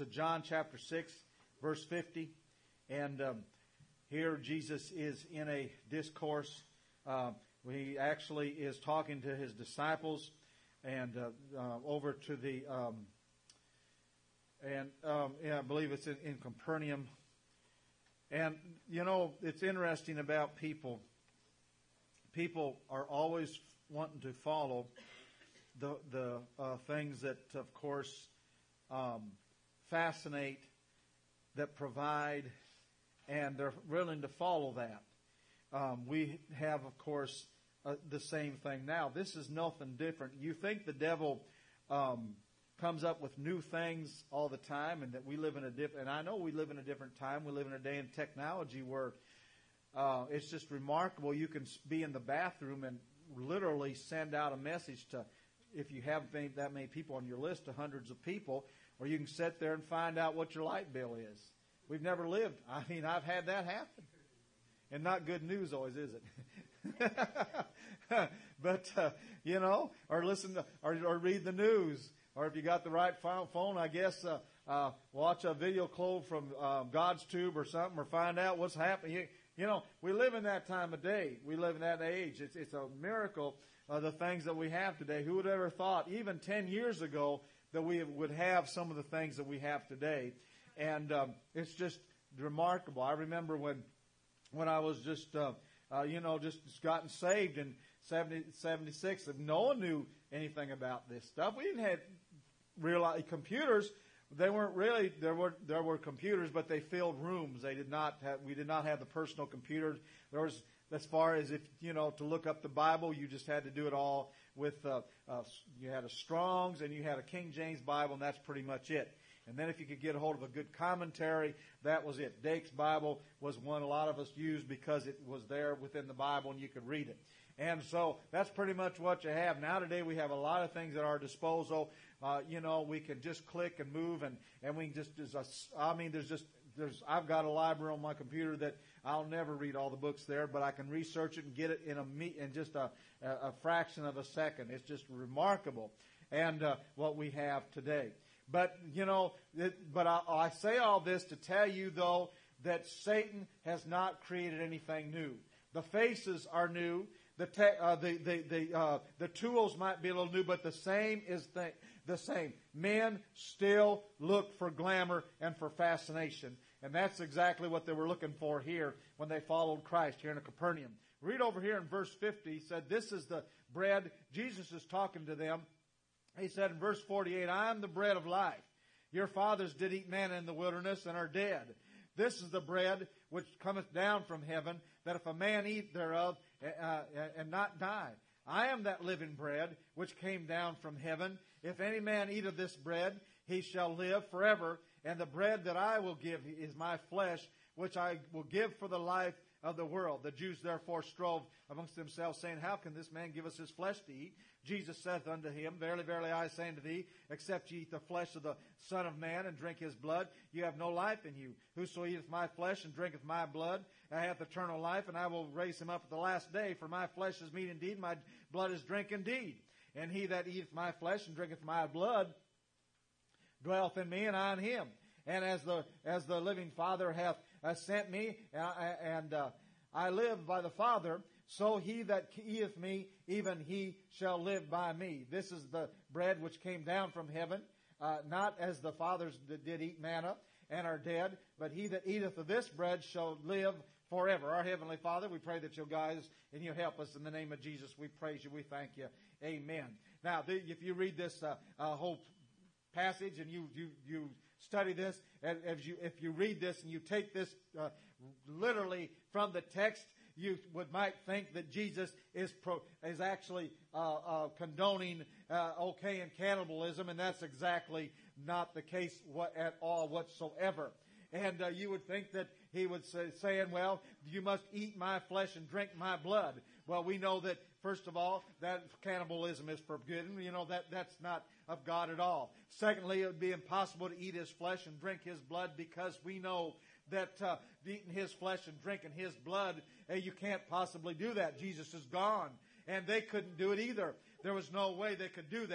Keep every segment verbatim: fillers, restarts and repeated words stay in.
to John chapter six, verse fifty. And um, here Jesus is in a discourse. Uh, he actually is talking to his disciples and uh, uh, over to the, um, and um, yeah, I believe it's in, in Capernaum. And, you know, it's interesting about people. People are always wanting to follow the the uh, things that, of course, um, fascinate, that provide, and they're willing to follow that. Um, we have, of course, uh, the same thing now. This is nothing different. You think the devil um, comes up with new things all the time, and that we live in a different, and I know we live in a different time. We live in a day in technology where uh, it's just remarkable. You can be in the bathroom and literally send out a message to, if you have that many people on your list, to hundreds of people, or you can sit there and find out what your light bill is. We've never lived. I mean, I've had that happen. And not good news always, is it? But, uh, you know, or listen to, or, or read the news. Or if you got the right phone, I guess, uh, uh, watch a video clip from uh, God's Tube or something, or find out what's happening. You, you know, we live in that time of day. We live in that age. It's, it's a miracle, uh, the things that we have today. Who would have ever thought, even ten years ago, that we would have some of the things that we have today? And um, it's just remarkable. I remember when when I was just, uh, uh, you know, just, just gotten saved in seventy, seventy-six, and no one knew anything about this stuff. We didn't have real computers. They weren't really, there were there were computers, but they filled rooms. They did not have, we did not have the personal computers. There was, as far as if, you know, to look up the Bible, you just had to do it all with, uh, uh, you had a Strong's and you had a King James Bible, and that's pretty much it. And then if you could get a hold of a good commentary, that was it. Dake's Bible was one a lot of us used because it was there within the Bible and you could read it. And so that's pretty much what you have. Now today we have a lot of things at our disposal. Uh, you know, we can just click and move, and, and we can just, there's a, I mean, there's just, there's, I've got a library on my computer that I'll never read all the books there, but I can research it and get it in a me in just a, a fraction of a second. It's just remarkable. And, uh, what we have today. But, you know, it, but I, I say all this to tell you, though, that Satan has not created anything new. The faces are new. The te, uh, the the the, uh, the tools might be a little new, but the same is the, the same. Men still look for glamour and for fascination. And that's exactly what they were looking for here when they followed Christ here in Capernaum. Read over here in verse fifty. He said, this is the bread. Jesus is talking to them. He said in verse forty-eight, I am the bread of life. Your fathers did eat manna in the wilderness and are dead. This is the bread which cometh down from heaven, that if a man eat thereof uh, and not die. I am that living bread which came down from heaven. If any man eat of this bread, he shall live forever. And the bread that I will give is my flesh, which I will give for the life of the world. The Jews therefore strove amongst themselves, saying, how can this man give us his flesh to eat? Jesus saith unto him, verily, verily, I say unto thee, except ye eat the flesh of the Son of Man and drink his blood, you have no life in you. Whoso eateth my flesh and drinketh my blood hath eternal life, and I will raise him up at the last day. For my flesh is meat indeed, my blood is drink indeed. And he that eateth my flesh and drinketh my blood dwelleth in me, and I in him. And as the as the living Father hath uh, sent me, uh, and uh, I live by the Father, so he that eateth me, even he shall live by me. This is the bread which came down from heaven, uh, not as the fathers that did eat manna and are dead, but he that eateth of this bread shall live forever. Our Heavenly Father, we pray that you'll guide us and you'll help us in the name of Jesus. We praise you. We thank you. Amen. Now, if you read this uh, uh, whole passage and you you you study this, and if you if you read this and you take this uh, literally from the text, you would might think that Jesus is pro, is actually uh, uh, condoning uh, okay and cannibalism, and that's exactly not the case what, at all whatsoever. And uh, you would think that he would say, saying, well, you must eat my flesh and drink my blood. Well, we know that, first of all, that cannibalism is forbidden. You know, that that's not of God at all. Secondly, it would be impossible to eat his flesh and drink his blood, because we know that uh, eating his flesh and drinking his blood, uh, you can't possibly do that. Jesus is gone. And they couldn't do it either. There was no way they could do that.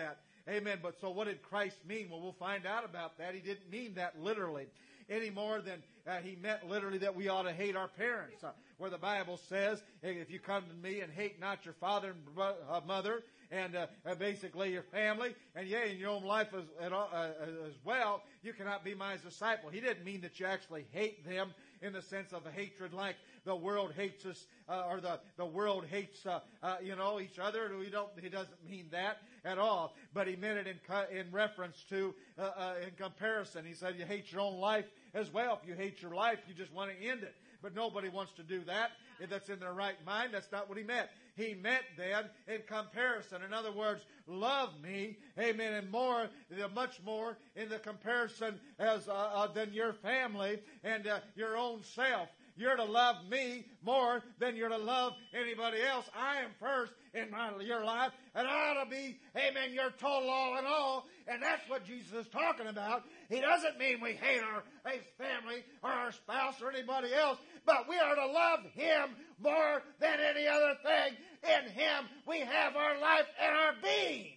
Amen. But so what did Christ mean? Well, we'll find out about that. He didn't mean that literally any more than uh, he meant literally that we ought to hate our parents. Uh, where the Bible says, hey, if you come to me and hate not your father and bro- uh, mother, and uh, uh, basically your family, and yea, in your own life as, uh, as well, you cannot be my disciple. He didn't mean that you actually hate them in the sense of a hatred like the world hates us, uh, or the, the world hates, uh, uh, you know, each other. We don't, he doesn't mean that at all. But he meant it in, in reference to, uh, uh, in comparison. He said you hate your own life as well. If you hate your life, you just want to end it. But nobody wants to do that. If that's in their right mind, that's not what he meant. He meant then in comparison. In other words, love me, amen, and more, much more in the comparison as uh, uh, than your family and uh, your own self. You're to love me more than you're to love anybody else. I am first in my your life, and I ought to be, amen, your total all in all. And that's what Jesus is talking about. He doesn't mean we hate our family or our spouse or anybody else, but we are to love Him more than any other thing. In Him we have our life and our being.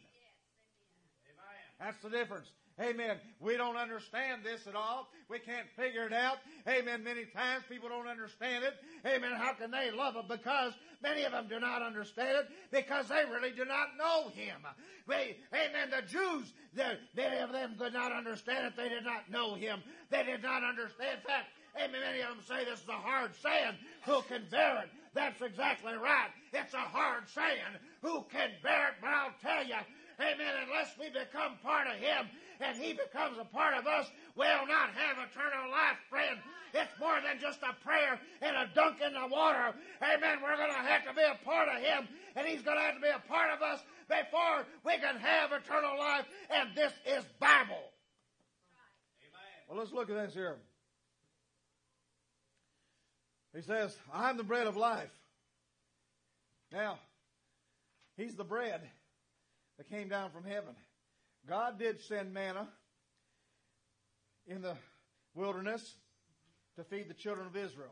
That's the difference. Amen. We don't understand this at all. We can't figure it out. Amen. Many times people don't understand it. Amen. How can they love Him? Because many of them do not understand it because they really do not know Him. They, amen. The Jews, many of them could not understand it. They did not know Him. They did not understand. In fact, amen, many of them say this is a hard saying. Who can bear it? That's exactly right. It's a hard saying. Who can bear it? But I'll tell you, amen, unless we become part of Him and He becomes a part of us, we'll not have eternal life, friend. It's more than just a prayer and a dunk in the water. Amen. We're going to have to be a part of Him, and He's going to have to be a part of us before we can have eternal life. And this is Bible. Amen. Well, let's look at this here. He says, I'm the bread of life. Now, He's the bread that came down from heaven. God did send manna in the wilderness to feed the children of Israel.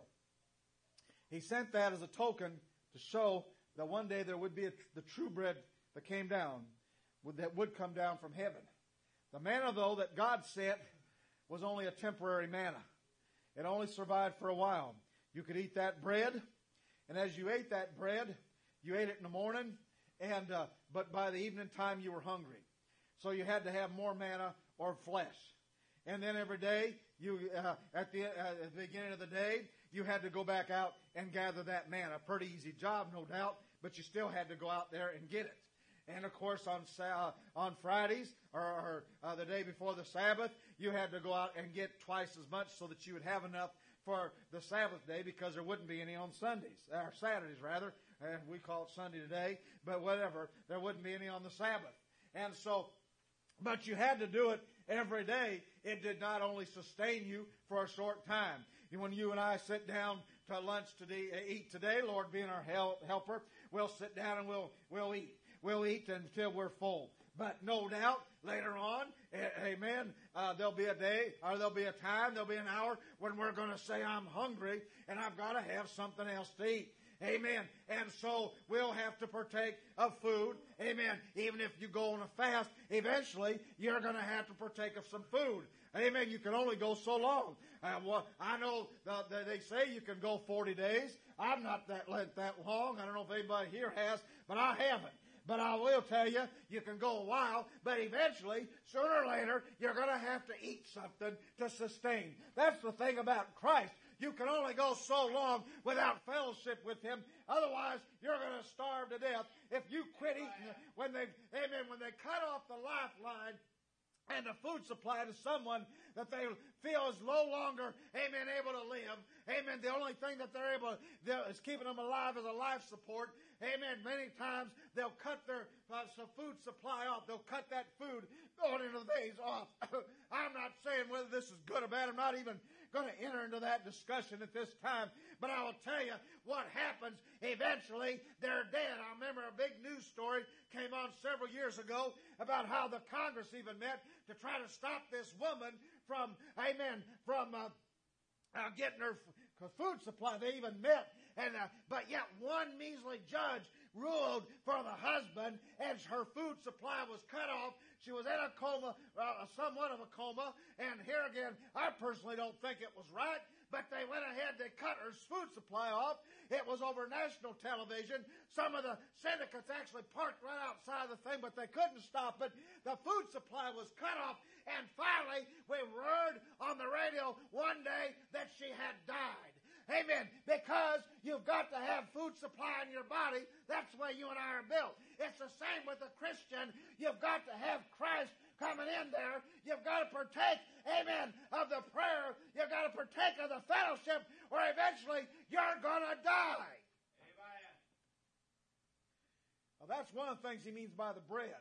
He sent that as a token to show that one day there would be a, the true bread that came down, that would come down from heaven. The manna, though, that God sent was only a temporary manna. It only survived for a while. You could eat that bread, and as you ate that bread, you ate it in the morning, and uh, but by the evening time you were hungry. So you had to have more manna or flesh. And then every day, you uh, at, the, uh, at the beginning of the day, you had to go back out and gather that manna. Pretty easy job, no doubt, but you still had to go out there and get it. And of course, on uh, on Fridays or, or uh, the day before the Sabbath, you had to go out and get twice as much so that you would have enough for the Sabbath day, because there wouldn't be any on Sundays, or Saturdays rather. And we call it Sunday today, but whatever, there wouldn't be any on the Sabbath. And so, but you had to do it every day. It did not only sustain you for a short time. When you and I sit down to lunch today, eat today, Lord being our help, helper, we'll sit down and we'll we'll eat. We'll eat until we're full. But no doubt, later on, amen, uh, there'll be a day, or there'll be a time, there'll be an hour when we're going to say, I'm hungry, and I've got to have something else to eat. Amen. And so we'll have to partake of food. Amen. Even if you go on a fast, eventually you're going to have to partake of some food. Amen. You can only go so long. Uh, well, I know that they say you can go forty days. I'm not that that long. I don't know if anybody here has, but I haven't. But I will tell you, you can go a while, but eventually, sooner or later, you're going to have to eat something to sustain. That's the thing about Christ. You can only go so long without fellowship with Him. Otherwise, you're going to starve to death. If you quit eating, when they, amen, when they cut off the lifeline and the food supply to someone that they feel is no longer, amen, able to live, amen, the only thing that they're able to, is keeping them alive is a life support. Amen. Many times they'll cut their uh, some food supply off. They'll cut that food going into the days off. I'm not saying whether this is good or bad. I'm not even going to enter into that discussion at this time. But I will tell you what happens. Eventually, they're dead. I remember a big news story came on several years ago about how the Congress even met to try to stop this woman from, amen, from uh, uh, getting her f- food supply. They even met. And, uh, but yet one measly judge ruled for the husband, as her food supply was cut off. She was in a coma, uh, somewhat of a coma. And here again, I personally don't think it was right. But they went ahead, they cut her food supply off. It was over national television. Some of the syndicates actually parked right outside the thing, but they couldn't stop it. The food supply was cut off. And finally, we heard on the radio one day that she had died. Amen. Because you've got to have food supply in your body. That's the way you and I are built. It's the same with a Christian. You've got to have Christ coming in there. You've got to partake, amen, of the prayer. You've got to partake of the fellowship, or eventually you're going to die. Amen. Well, that's one of the things he means by the bread.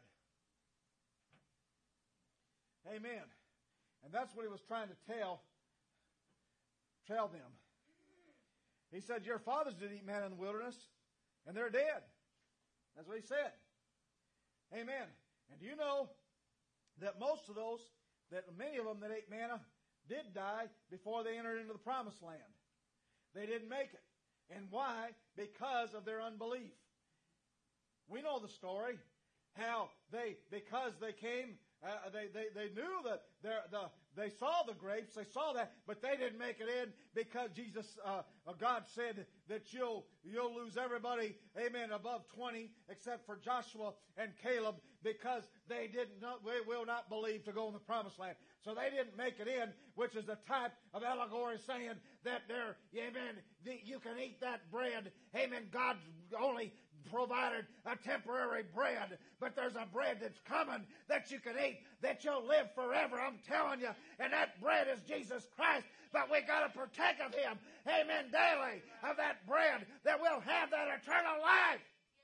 Amen. And that's what he was trying to tell, tell them. He said, your fathers did eat manna in the wilderness, and they're dead. That's what he said. Amen. And do you know that most of those, that many of them that ate manna did die before they entered into the promised land? They didn't make it. And why? Because of their unbelief. We know the story. How they, because they came, uh, they, they, they knew that the, they saw the grapes, they saw that, but they didn't make it in because Jesus, uh, God said that you'll, you'll lose everybody, amen, above twenty, except for Joshua and Caleb, because they didn't, not, they will not believe to go in the promised land. So they didn't make it in, which is a type of allegory saying that they're, amen, you can eat that bread. Amen. God only provided a temporary bread, but there's a bread that's coming that you can eat, that you'll live forever. I'm telling you. And that bread is Jesus Christ. But we got to partake of Him. Amen. Daily of that bread, that we'll have that eternal life.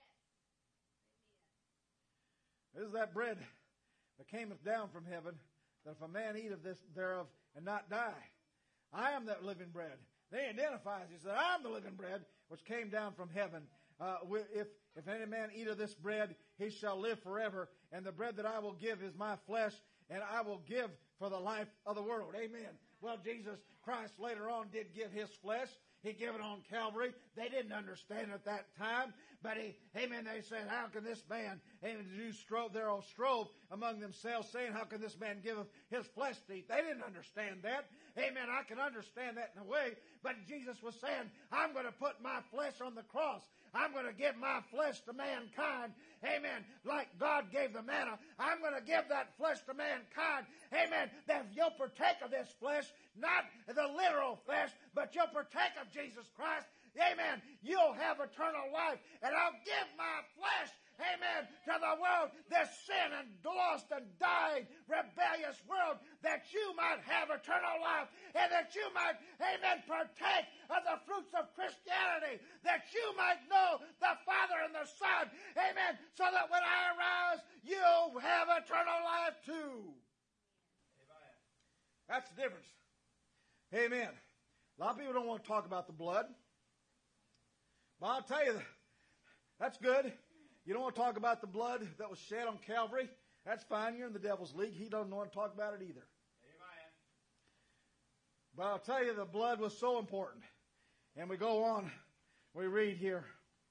This is that bread that cameth down from heaven, that if a man eat of this thereof and not die, I am that living bread. They identifies, he said, I am the living bread which came down from heaven. Uh, if, if any man eat of this bread, he shall live forever. And the bread that I will give is my flesh, and I will give for the life of the world. Amen. Well, Jesus Christ later on did give His flesh. He gave it on Calvary. They didn't understand at that time. But he, amen, they said, how can this man, amen, the Jews strove, they all strove among themselves, saying, how can this man give his flesh to eat? They didn't understand that. Amen, I can understand that in a way. But Jesus was saying, I'm going to put my flesh on the cross. I'm going to give my flesh to mankind. Amen. Like God gave the manna, I'm going to give that flesh to mankind. Amen. That if you'll partake of this flesh, not the literal flesh, but you'll partake of Jesus Christ, amen, you'll have eternal life. And I'll give my flesh, amen, to the world, this sin and lost and dying, rebellious world, that you might have eternal life, and that you might, amen, partake of the fruits of Christianity, that you might know the Father and the Son, amen, so that when I arise, you'll have eternal life too. Amen. That's the difference. Amen. A lot of people don't want to talk about the blood. But I'll tell you, that's good. You don't want to talk about the blood that was shed on Calvary. That's fine. You're in the devil's league. He doesn't want to talk about it either. Amen. But I'll tell you, the blood was so important. And we go on. We read here.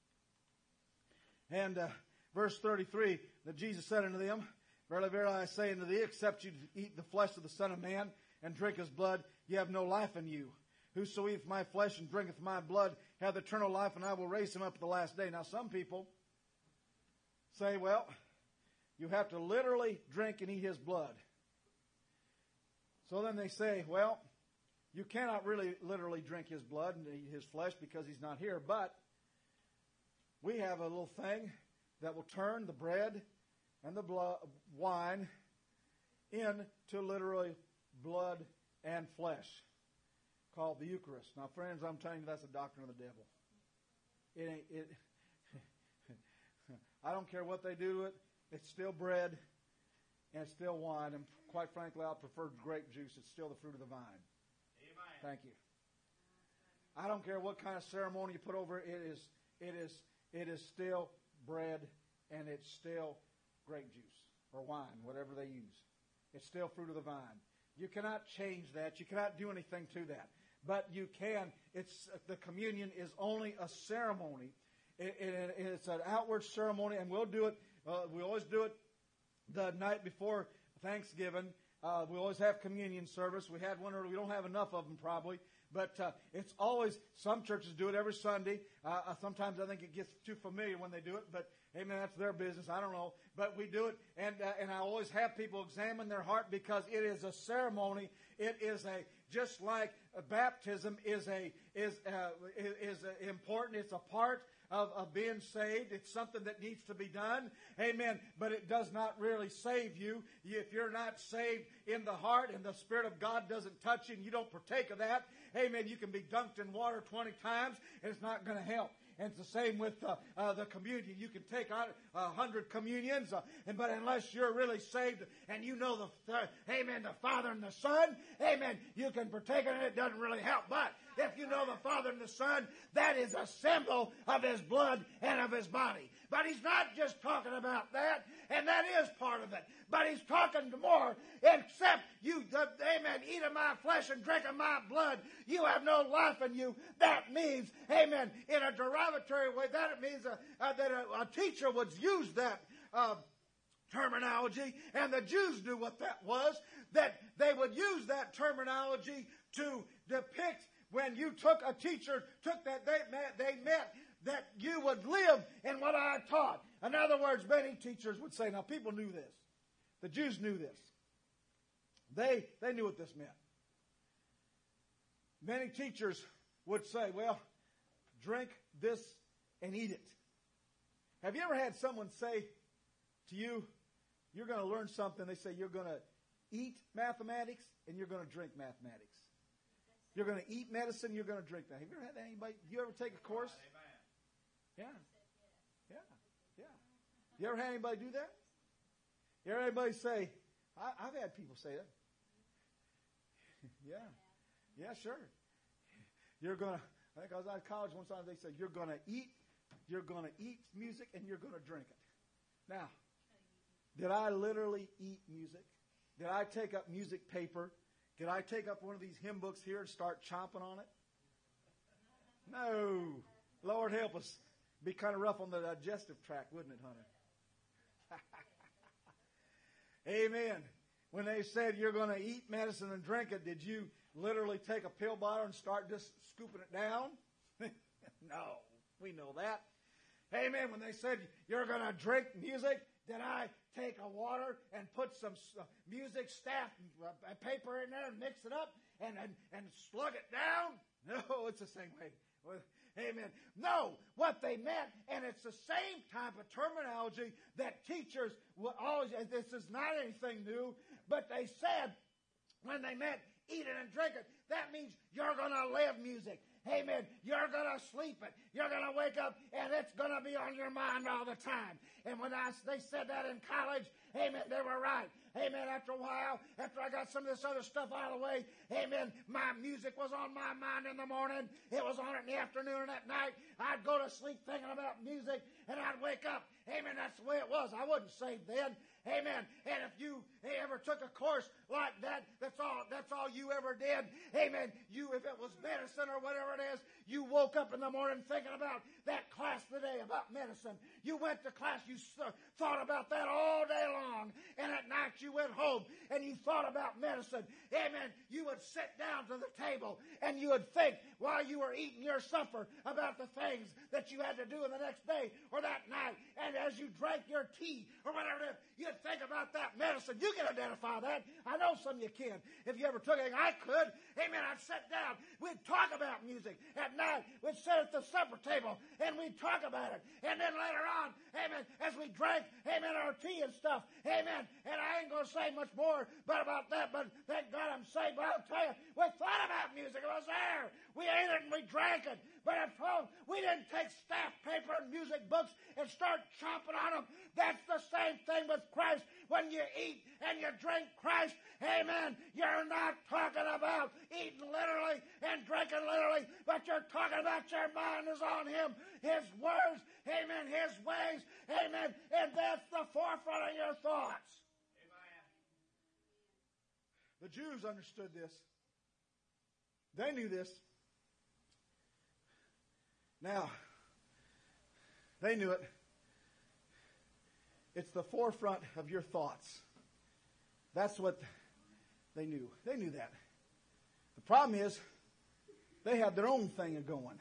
And uh, verse thirty-three, that Jesus said unto them, Verily, verily, I say unto thee, except you eat the flesh of the Son of Man and drink His blood, ye have no life in you. Whoso eateth my flesh and drinketh my blood hath eternal life, and I will raise him up at the last day. Now, some people say, well, you have to literally drink and eat His blood. So then they say, well, you cannot really literally drink His blood and eat His flesh because He's not here. But we have a little thing that will turn the bread and the blood, wine into literally blood and flesh, called the Eucharist. Now, friends, I'm telling you, that's a doctrine of the devil. It ain't, it, I don't care what they do to it. It's still bread and it's still wine. And quite frankly, I prefer grape juice. It's still the fruit of the vine. Amen. Thank you. I don't care what kind of ceremony you put over it. It is, it is, it is still bread and it's still grape juice or wine, whatever they use. It's still fruit of the vine. You cannot change that. You cannot do anything to that. But you can. It's the communion is only a ceremony. It, it, it's an outward ceremony, and we'll do it. Uh, we always do it the night before Thanksgiving, uh, we always have communion service. We had one early. We don't have enough of them probably. But uh, it's always, some churches do it every Sunday. Uh, sometimes I think it gets too familiar when they do it. But, amen, that's their business. I don't know. But we do it. And uh, and I always have people examine their heart because it is a ceremony. It is a, just like a baptism is a is uh, is, is a important. It's a part of, of being saved. It's something that needs to be done. Amen. But it does not really save you. If you're not saved in the heart and the Spirit of God doesn't touch you and you don't partake of that, amen, you can be dunked in water twenty times and it's not going to help. And it's the same with uh, uh, the communion. You can take a uh, hundred communions, uh, and, but unless you're really saved and you know the, uh, amen, the Father and the Son, amen, you can partake of it. It doesn't really help. But if you know the Father and the Son, that is a symbol of His blood and of His body. But He's not just talking about that, and that is part of it. But He's talking to more, except you, the, amen, eat of my flesh and drink of my blood. You have no life in you. That means, amen, in a derogatory way, that it means uh, uh, that a, a teacher would use that uh, terminology, and the Jews knew what that was, that they would use that terminology to depict when you took a teacher, took that, they meant, they meant that you would live in what I taught. In other words, many teachers would say, now people knew this. The Jews knew this. They, they knew what this meant. Many teachers would say, well, drink this and eat it. Have you ever had someone say to you, you're going to learn something? They say you're going to eat mathematics and you're going to drink mathematics. You're going to eat medicine, you're going to drink that. Have you ever had anybody, you ever take a course? Yeah. Yeah. Yeah. You ever had anybody do that? You ever had anybody say, I, I've had people say that. Yeah. Yeah, sure. You're going to, I think I was out of college one time, they said, you're going to eat, you're going to eat music and you're going to drink it. Now, did I literally eat music? Did I take up music paper? Did I take up one of these hymn books here and start chomping on it? No. Lord help us. Be kind of rough on the digestive tract, wouldn't it, Hunter? Amen. When they said you're going to eat medicine and drink it, did you literally take a pill bottle and start just scooping it down? No. We know that. Amen. When they said you're going to drink music, did I take a water and put some music staff uh, paper in there and mix it up and, and, and slug it down? No, it's the same way. Well, amen. No, what they meant, and it's the same type of terminology that teachers would always, this is not anything new, but they said when they meant eat it and drink it, that means you're going to live music. Amen. You're going to sleep it. You're going to wake up and it's going to be on your mind all the time. And when I, they said that in college, amen, they were right. Amen. After a while, after I got some of this other stuff out of the way, amen, my music was on my mind in the morning. It was on it in the afternoon and at night. I'd go to sleep thinking about music and I'd wake up. Amen. That's the way it was. I wasn't saved then. Amen. And if you ever took a course like that, that's all, that's all you ever did. Amen. You, if it was medicine or whatever it is, you woke up in the morning thinking about that class today about medicine. You went to class, you thought about that all day long. And at night you went home and you thought about medicine. Amen. You would sit down to the table and you would think while you were eating your supper about the things that you had to do in the next day or that night. And as you drank your tea or whatever it is, you'd think about that medicine. You can identify that. I know some of you can. If you ever took it, I could. Amen. I'd sit down. We'd talk about music. At night, we'd sit at the supper table and we'd talk about it. And then later on, amen, as we drank, amen, our tea and stuff, amen. And I ain't going to say much more but about that, but thank God I'm saved. But I'll tell you, we thought about music. It was there. We ate it and we drank it. But at home, we didn't take staff paper and music books and start chomping on them. That's the same thing with Christ. When you eat and you drink Christ, amen, you're not talking about eating literally and drinking literally, but you're talking about your mind is on Him, His words, amen, His ways, amen, and that's the forefront of your thoughts. Amen. The Jews understood this. They knew this. Now, they knew it. It's the forefront of your thoughts. That's what they knew. They knew that. The problem is, they had their own thing going.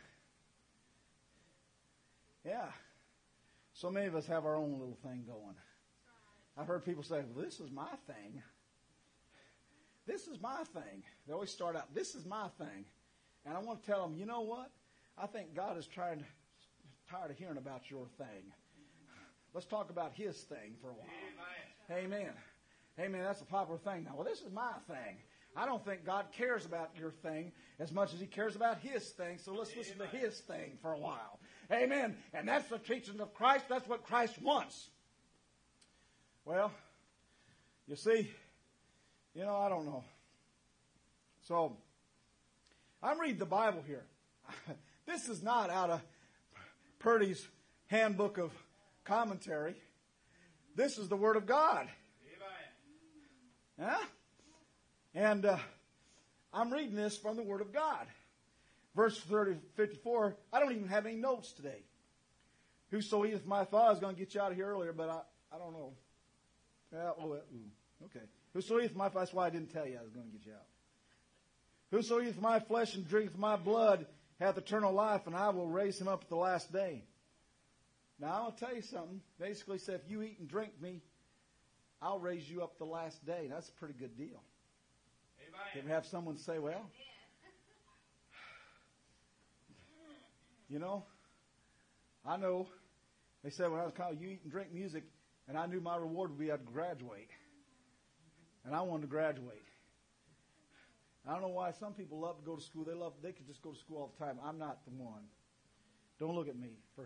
Yeah. So many of us have our own little thing going. I've heard people say, well, this is my thing. This is my thing. They always start out, this is my thing. And I want to tell them, you know what? I think God is trying to, tired of hearing about your thing. Let's talk about His thing for a while. Amen. Amen. Amen. That's a popular thing now. Well, this is my thing. I don't think God cares about your thing as much as He cares about His thing. So let's listen to His thing for a while. Amen. And that's the teaching of Christ. That's what Christ wants. Well, you see, you know, I don't know. So, I'm reading the Bible here. This is not out of Purdy's handbook of commentary. This is the Word of God. Amen. Huh? And uh, I'm reading this from the Word of God. Verse thirty, fifty-four, I don't even have any notes today. Whoso eateth my thought, I was going to get you out of here earlier, but I, I don't know. Yeah, oh, uh, okay. Whoso eateth my flesh, that's why I didn't tell you I was going to get you out. Whoso eateth my flesh and drinketh my blood hath eternal life, and I will raise him up at the last day. Now, I'll tell you something. Basically said, if you eat and drink me, I'll raise you up the last day. That's a pretty good deal. Amen. You ever have someone say, well, you know, I know, they said when I was in college, you eat and drink music, and I knew my reward would be I'd graduate. And I wanted to graduate. I don't know why some people love to go to school. They love, they could just go to school all the time. I'm not the one. Don't look at me. For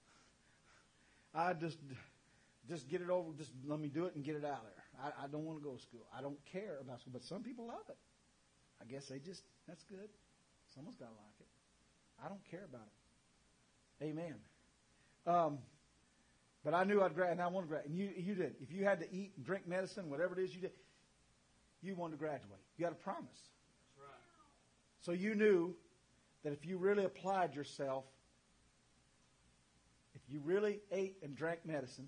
I just, just get it over. Just let me do it and get it out of there. I, I don't want to go to school. I don't care about school. But some people love it. I guess they just, that's good. Someone's got to like it. I don't care about it. Amen. Um, but I knew I'd grad, and I wanted to graduate. And you, you did. If you had to eat and drink medicine, whatever it is you did, you wanted to graduate. You got a promise. That's right. So you knew that if you really applied yourself, if you really ate and drank medicine,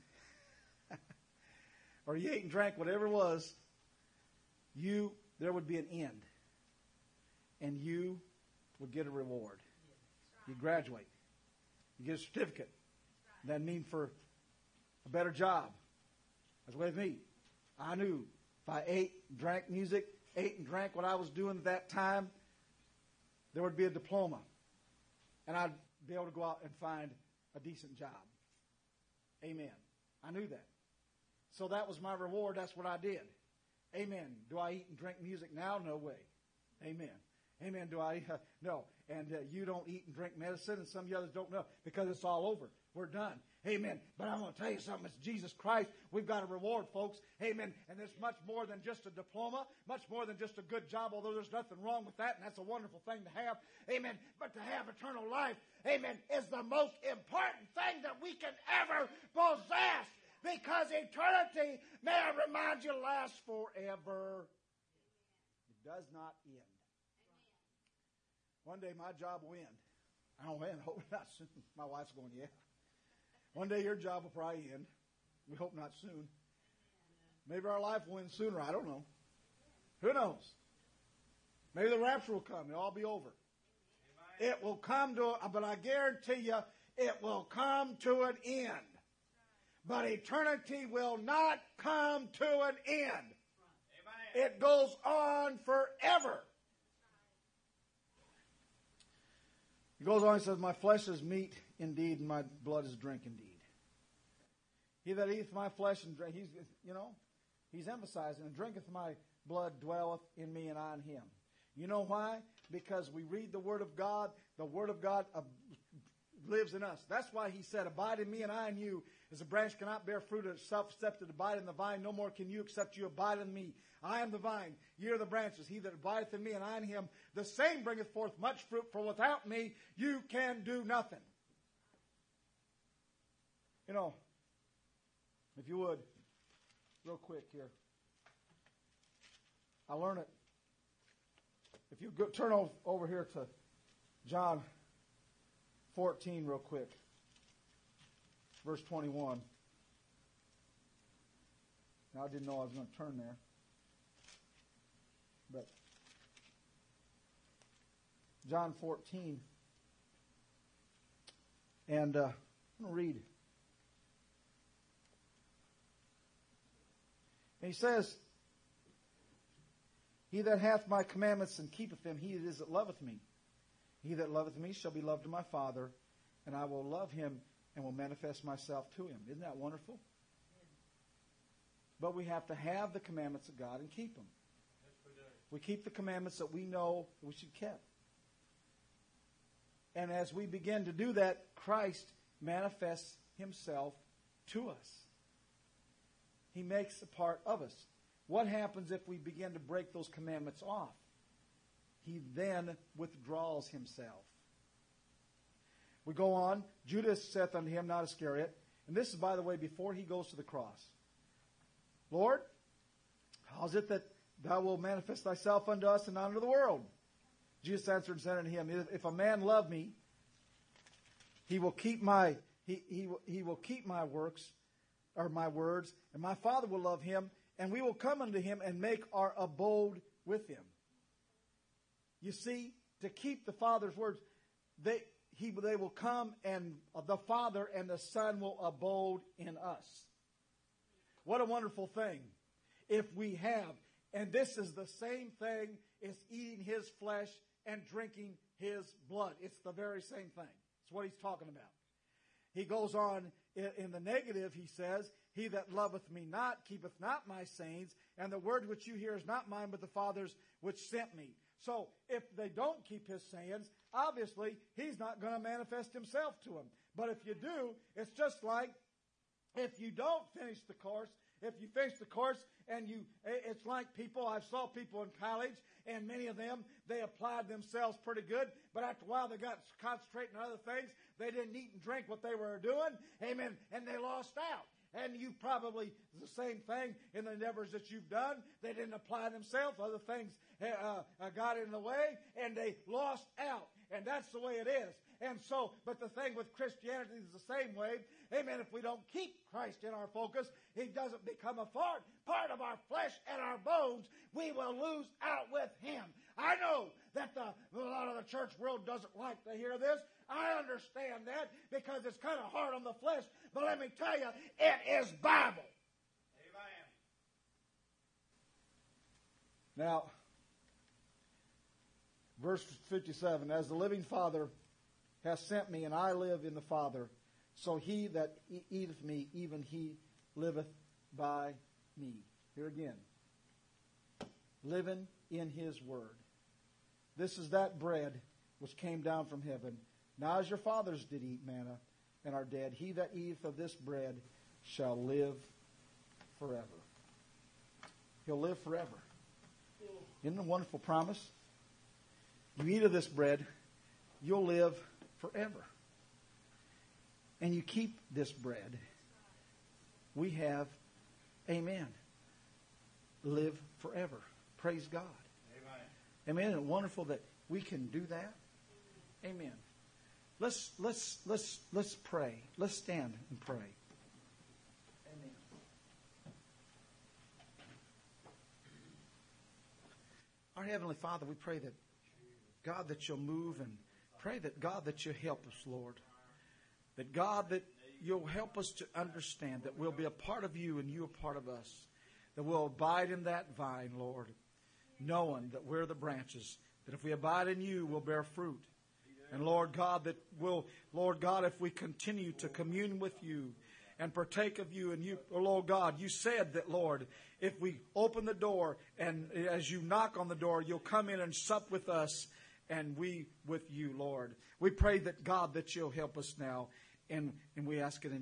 or you ate and drank whatever it was, you there would be an end, and you would get a reward. You graduate. You get a certificate. That means for a better job. That's with me. I knew if I ate, drank music, ate and drank what I was doing at that time, there would be a diploma. And I'd be able to go out and find a decent job. Amen. I knew that. So that was my reward. That's what I did. Amen. Do I eat and drink music now? No way. Amen. Amen. Do I? Uh, no. And uh, you don't eat and drink medicine, and some of you others don't know because it's all over. We're done. Amen. But I'm going to tell you something. It's Jesus Christ. We've got a reward, folks. Amen. And there's much more than just a diploma, much more than just a good job, although there's nothing wrong with that, and that's a wonderful thing to have. Amen. But to have eternal life, amen, is the most important thing that we can ever possess, because eternity, may I remind you, lasts forever. It does not end. One day my job will end. I don't end. Hope not soon. My wife's going, yeah. One day your job will probably end. We hope not soon. Maybe our life will end sooner. I don't know. Who knows? Maybe the rapture will come. It'll all be over. It will come to, but I guarantee you, it will come to an end. But eternity will not come to an end. It goes on forever. He goes on and says, my flesh is meat indeed, and my blood is drink indeed. He that eateth my flesh and drink, he's, you know, he's emphasizing, and drinketh my blood dwelleth in me, and I in him. You know why? Because we read the Word of God. The Word of God uh, lives in us. That's why he said, abide in me and I in you. As a branch cannot bear fruit of itself except it abide in the vine, no more can you except you abide in me. I am the vine, ye are the branches. He that abideth in me and I in him, the same bringeth forth much fruit, for without me you can do nothing. You know, if you would, real quick here. I learn it. If you go, turn over here to John fourteen real quick. Verse twenty-one. Now, I didn't know I was going to turn there. But John fourteen. And uh, I'm going to read. And he says, He that hath my commandments and keepeth them, he it is that loveth me. He that loveth me shall be loved of my Father, and I will love him and will manifest myself to him. Isn't that wonderful? But we have to have the commandments of God and keep them. We keep the commandments that we know we should keep. And as we begin to do that, Christ manifests himself to us. He makes a part of us. What happens if we begin to break those commandments off? He then withdraws himself. We go on. Judas saith unto him, not Iscariot. And this is, by the way, before he goes to the cross. Lord, how is it that thou wilt manifest thyself unto us and not unto the world? Jesus answered and said unto him, If a man love me, he will keep my he he will, he will keep my works, or my words, and my Father will love him, and we will come unto him and make our abode with him. You see, to keep the Father's words, they he they will come, and the Father and the Son will abode in us. What a wonderful thing if we have. And this is the same thing as eating his flesh and drinking his blood. It's the very same thing. It's what he's talking about. He goes on in the negative, he says, He that loveth me not keepeth not my sayings, and the word which you hear is not mine, but the Father's which sent me. So if they don't keep his sayings, obviously he's not going to manifest himself to them. But if you do, it's just like if you don't finish the course, if you finish the course and you, it's like people, I saw people in college, and many of them, they applied themselves pretty good, but after a while they got concentrating on other things. They didn't eat and drink what they were doing, amen, and they lost out. And you probably, the same thing in the endeavors that you've done. They didn't apply themselves. Other things uh, uh, got in the way, and they lost out. And that's the way it is. And so, but the thing with Christianity is the same way. Amen. If we don't keep Christ in our focus, he doesn't become a part, part of our flesh and our bones, we will lose out with him. I know that the, a lot of the church world doesn't like to hear this. I understand that because it's kind of hard on the flesh. But let me tell you, it is Bible. Amen. Now, verse fifty-seven, As the living Father hath sent me, and I live in the Father, so he that eateth me, even he liveth by me. Here again, living in his word. This is that bread which came down from heaven. Now as your fathers did eat manna and are dead, he that eateth of this bread shall live forever. He'll live forever. Isn't it a wonderful promise? You eat of this bread, you'll live forever. And you keep this bread, we have, amen, live forever. Praise God. Amen. Amen. Isn't it wonderful that we can do that? Amen. Let's let's let's let's pray. Let's stand and pray. Amen. Our Heavenly Father, we pray that God that you'll move, and pray that God that you'll help us, Lord. That God that you'll help us to understand that we'll be a part of you and you a part of us. That we'll abide in that vine, Lord, knowing that we're the branches. That if we abide in you, we'll bear fruit. And Lord God, that will, Lord God, if we continue to commune with you and partake of you, and you, oh Lord God, you said that, Lord, if we open the door and as you knock on the door, you'll come in and sup with us and we with you, Lord. We pray that God, that you'll help us now, and, and we ask it in